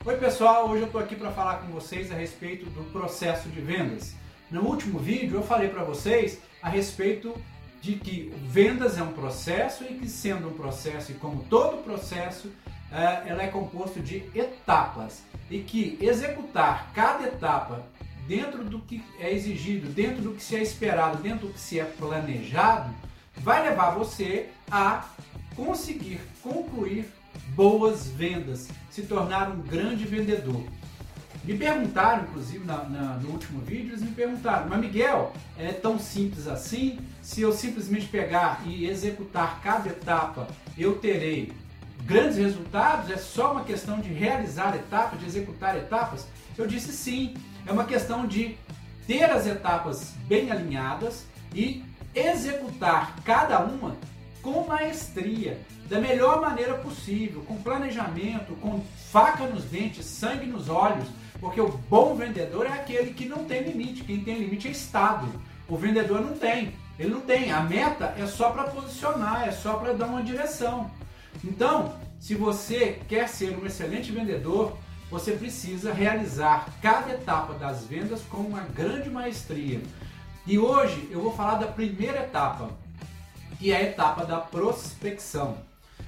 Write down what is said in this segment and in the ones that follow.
Oi pessoal, hoje eu estou aqui para falar com vocês a respeito do processo de vendas. No último vídeo eu falei para vocês a respeito de que vendas é um processo e que, sendo um processo e como todo processo, ela é composto de etapas e que executar cada etapa dentro do que é exigido, dentro do que se é esperado, dentro do que se é planejado, vai levar você a conseguir concluir boas vendas, se tornar um grande vendedor. Me perguntaram, inclusive no último vídeo, eles me perguntaram: mas Miguel, é tão simples assim? Se eu simplesmente pegar e executar cada etapa, eu terei grandes resultados? É só uma questão de realizar etapas, de executar etapas? Eu disse sim, é uma questão de ter as etapas bem alinhadas e executar cada uma com maestria, da melhor maneira possível, com planejamento, com faca nos dentes, sangue nos olhos, porque o bom vendedor é aquele que não tem limite. Quem tem limite é Estado. O vendedor não tem. Ele não tem. A meta é só para posicionar, é só para dar uma direção. Então, se você quer ser um excelente vendedor, você precisa realizar cada etapa das vendas com uma grande maestria. E hoje eu vou falar da primeira etapa, que é a etapa da prospecção.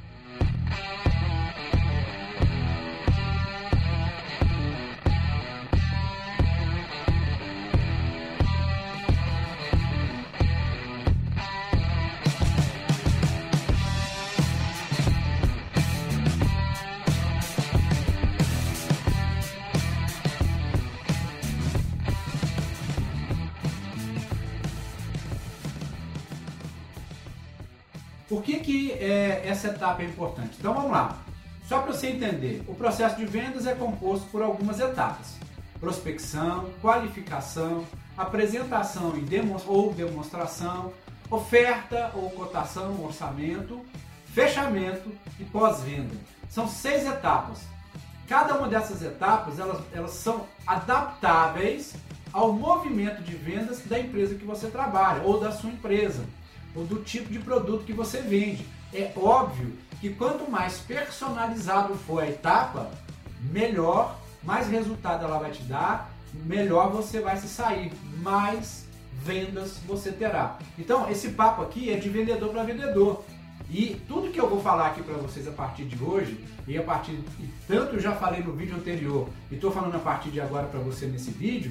Por que essa etapa é importante? Então vamos lá. Só para você entender, o processo de vendas é composto por algumas etapas: prospecção, qualificação, apresentação ou demonstração, oferta ou cotação, orçamento, fechamento e pós-venda. São 6 etapas. Cada uma dessas etapas elas são adaptáveis ao movimento de vendas da empresa que você trabalha ou da sua empresa, ou do tipo de produto que você vende. É óbvio que quanto mais personalizado for a etapa, melhor, mais resultado ela vai te dar, melhor você vai se sair, mais vendas você terá. Então, esse papo aqui é de vendedor para vendedor. E tudo que eu vou falar aqui para vocês a partir de hoje, e tanto eu já falei no vídeo anterior, e estou falando a partir de agora para você nesse vídeo,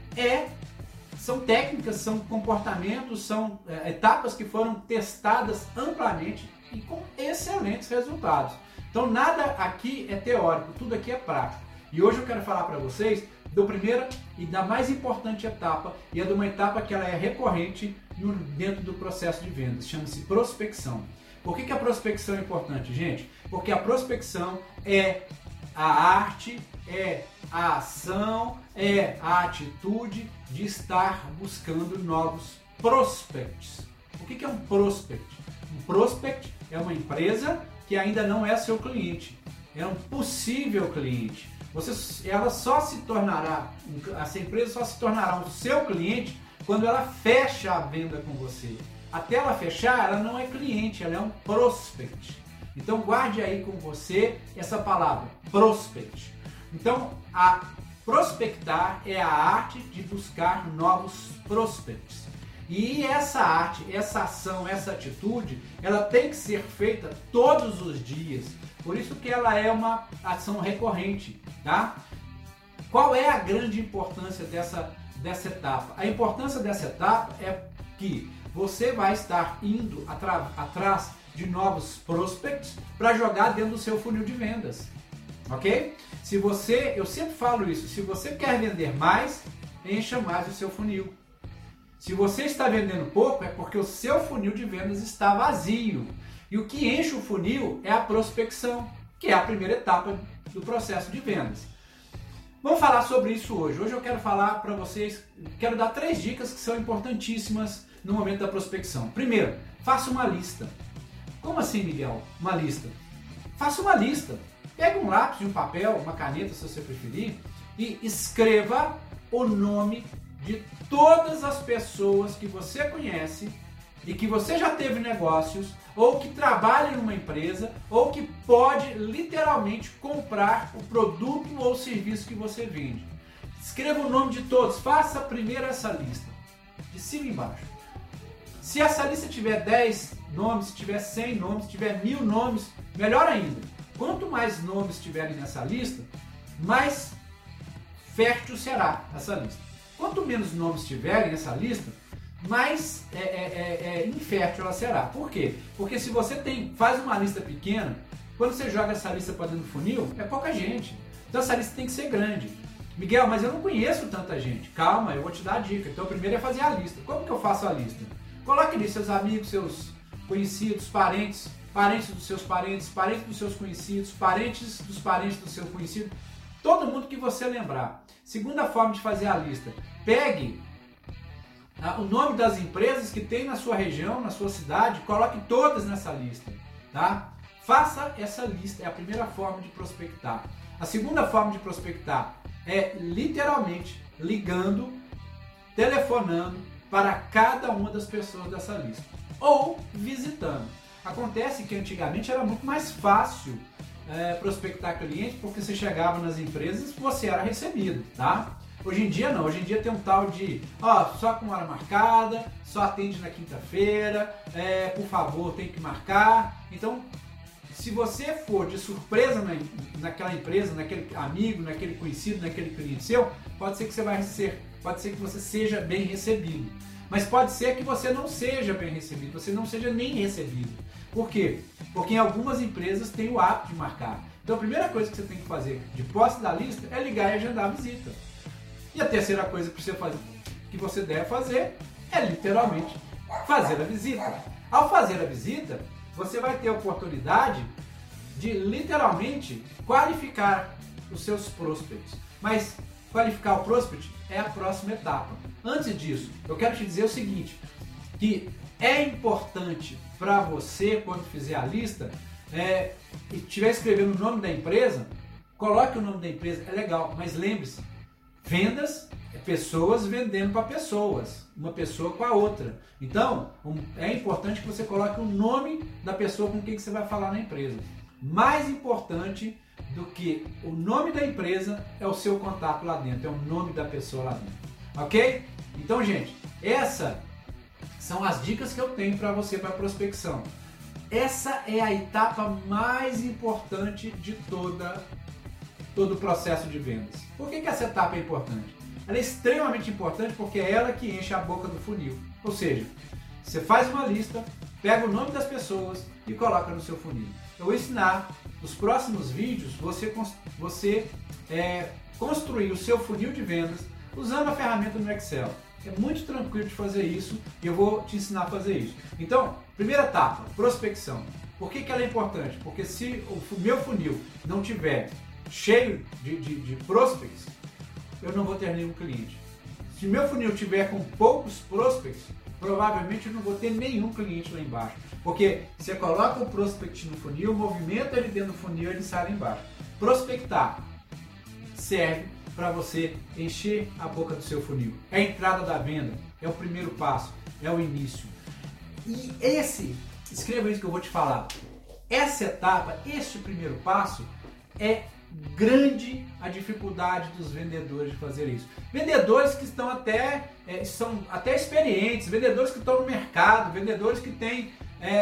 são técnicas, são comportamentos, são etapas que foram testadas amplamente e com excelentes resultados. Então nada aqui é teórico, tudo aqui é prático. E hoje eu quero falar para vocês da primeira e da mais importante etapa, e é de uma etapa que ela é recorrente dentro do processo de vendas, chama-se prospecção. Por que a prospecção é importante, gente? Porque a prospecção é a arte, é a ação, é a atitude de estar buscando novos prospects. O que é um prospect? Um prospect é uma empresa que ainda não é seu cliente, é um possível cliente. Essa empresa só se tornará um seu cliente quando ela fecha a venda com você. Até ela fechar, ela não é cliente, ela é um prospect. Então guarde aí com você essa palavra, prospect. Então, a prospectar é a arte de buscar novos prospects. E essa arte, essa ação, essa atitude, ela tem que ser feita todos os dias. Por isso que ela é uma ação recorrente, tá? Qual é a grande importância dessa etapa? A importância dessa etapa é que você vai estar indo atrás de novos prospects para jogar dentro do seu funil de vendas. Ok? Eu sempre falo isso, se você quer vender mais, encha mais o seu funil. Se você está vendendo pouco, é porque o seu funil de vendas está vazio. E o que enche o funil é a prospecção, que é a primeira etapa do processo de vendas. Vamos falar sobre isso hoje. Hoje eu quero falar para vocês, quero dar 3 dicas que são importantíssimas no momento da prospecção. Primeiro, faça uma lista. Como assim, Miguel? Uma lista? Faça uma lista. Pega um lápis e um papel, uma caneta, se você preferir, e escreva o nome de todas as pessoas que você conhece e que você já teve negócios, ou que trabalha em uma empresa, ou que pode literalmente comprar o produto ou serviço que você vende. Escreva o nome de todos, faça primeiro essa lista, de cima e embaixo. Se essa lista tiver 10 nomes, se tiver 100 nomes, se tiver 1000 nomes, melhor ainda. Quanto mais nomes tiverem nessa lista, mais fértil será essa lista. Quanto menos nomes tiverem nessa lista, mais infértil ela será. Por quê? Porque se você faz uma lista pequena, quando você joga essa lista para dentro do funil, é pouca gente. Então essa lista tem que ser grande. Miguel, mas eu não conheço tanta gente. Calma, eu vou te dar a dica. Então primeiro é fazer a lista. Como que eu faço a lista? Coloque ali seus amigos, seus conhecidos, parentes, parentes dos seus parentes, parentes dos seus conhecidos, parentes do seu conhecido, todo mundo que você lembrar. Segunda forma de fazer a lista, pegue o nome das empresas que tem na sua região, na sua cidade, coloque todas nessa lista, tá? Faça essa lista, é a primeira forma de prospectar. A segunda forma de prospectar é literalmente ligando, telefonando para cada uma das pessoas dessa lista, ou visitando. Acontece que antigamente era muito mais fácil prospectar cliente, porque você chegava nas empresas e você era recebido, tá? Hoje em dia não, hoje em dia tem um tal de, só com hora marcada, só atende na quinta-feira, por favor, tem que marcar. Então, se você for de surpresa naquela empresa, naquele amigo, naquele conhecido, naquele cliente seu, pode ser que você seja bem recebido. Mas pode ser que você não seja bem recebido, você não seja nem recebido. Por quê? Porque em algumas empresas tem o hábito de marcar. Então a primeira coisa que você tem que fazer de posse da lista é ligar e agendar a visita. E a terceira coisa que você deve fazer é literalmente fazer a visita. Ao fazer a visita, você vai ter a oportunidade de literalmente qualificar os seus prospects. Mas qualificar o prospect é a próxima etapa. Antes disso, eu quero te dizer o seguinte, que é importante para você, quando fizer a lista, e estiver escrevendo o nome da empresa, coloque o nome da empresa, é legal, mas lembre-se, vendas é pessoas vendendo para pessoas, uma pessoa com a outra. Então, é importante que você coloque o nome da pessoa com quem você vai falar na empresa. Mais importante do que o nome da empresa é o seu contato lá dentro, é o nome da pessoa lá dentro. Ok? Então, gente, essas são as dicas que eu tenho para você para prospecção. Essa é a etapa mais importante de todo o processo de vendas. Por que essa etapa é importante? Ela é extremamente importante porque é ela que enche a boca do funil. Ou seja, você faz uma lista, pega o nome das pessoas e coloca no seu funil. Eu vou ensinar nos próximos vídeos você construir o seu funil de vendas usando a ferramenta no Excel. É muito tranquilo de fazer isso e eu vou te ensinar a fazer isso. Então, primeira etapa, prospecção. Por que ela é importante? Porque se o meu funil não tiver cheio de prospects, eu não vou ter nenhum cliente. Se o meu funil tiver com poucos prospects, provavelmente eu não vou ter nenhum cliente lá embaixo. Porque você coloca o prospect no funil, movimenta ele dentro do funil e ele sai lá embaixo. Prospectar serve para você encher a boca do seu funil. É a entrada da venda, é o primeiro passo, é o início. E escreva isso que eu vou te falar. Essa etapa, este primeiro passo, é grande a dificuldade dos vendedores de fazer isso. Vendedores que são até experientes, vendedores que estão no mercado, vendedores que têm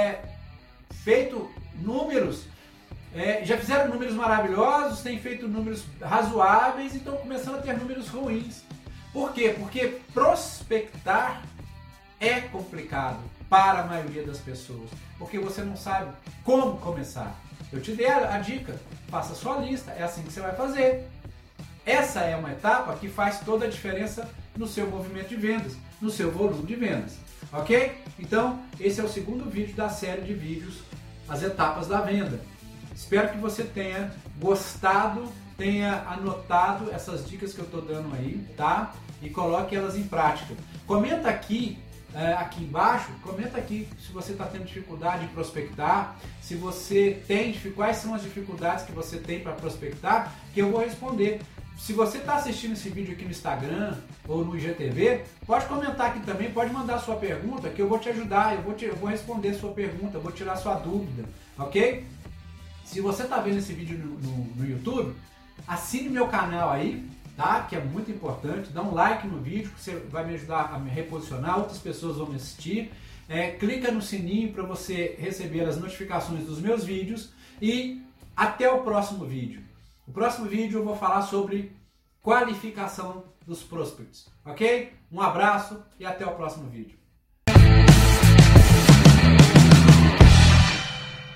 feito números, já fizeram números maravilhosos, têm feito números razoáveis e estão começando a ter números ruins. Por quê? Porque prospectar é complicado para a maioria das pessoas, porque você não sabe como começar. Eu te dei a dica, faça a sua lista, é assim que você vai fazer. Essa é uma etapa que faz toda a diferença no seu movimento de vendas, no seu volume de vendas, ok? Então, esse é o segundo vídeo da série de vídeos, as etapas da venda. Espero que você tenha gostado, tenha anotado essas dicas que eu estou dando aí, tá? E coloque elas em prática. Comenta aqui embaixo, comenta aqui se você está tendo dificuldade em prospectar, se você tem, quais são as dificuldades que você tem para prospectar, que eu vou responder. se você está assistindo esse vídeo aqui no Instagram ou no IGTV, pode comentar aqui também, pode mandar sua pergunta que eu vou te ajudar, eu vou responder sua pergunta, eu vou tirar sua dúvida, ok? Se você está vendo esse vídeo no YouTube, assine meu canal aí, tá? Que é muito importante, dá um like no vídeo que você vai me ajudar a me reposicionar, outras pessoas vão me assistir. Clica no sininho para você receber as notificações dos meus vídeos e até o próximo vídeo. No próximo vídeo eu vou falar sobre qualificação dos prospects, ok? Um abraço e até o próximo vídeo.